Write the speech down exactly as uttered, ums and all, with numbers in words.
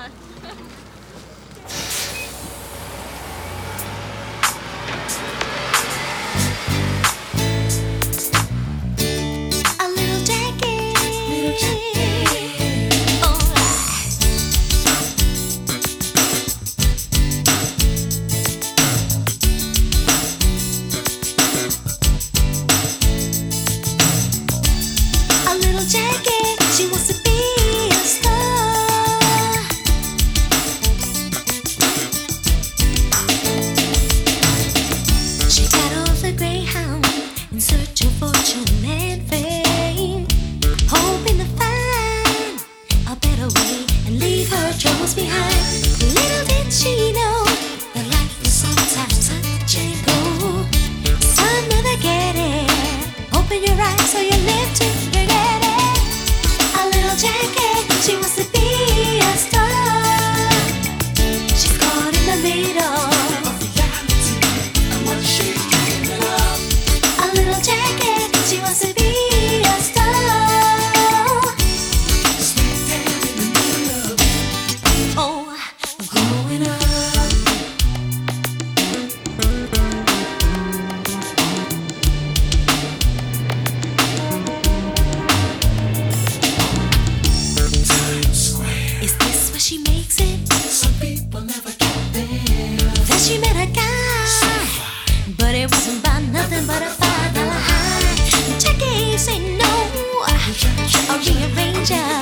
god. A little Jackie, little Jackie. Oh, a little Jackie, she wants to be a star. She got off the Greyhound in search of fortune and fame, hoping to find a better way and leave her troubles behind. Little did she know that life is sometimes touch and go. Some never get it. Open your eyes so you live to forget it. A little Jackie, she wants to be a star. She's caught in the middle. A little Jackie, she wants to be a star. Oh, I'm growing up. Is this where she makes it? Some people never get there. Then she met a guy, but it wasn't by nothing but a five dollar high. Jackie said no, a rearranger.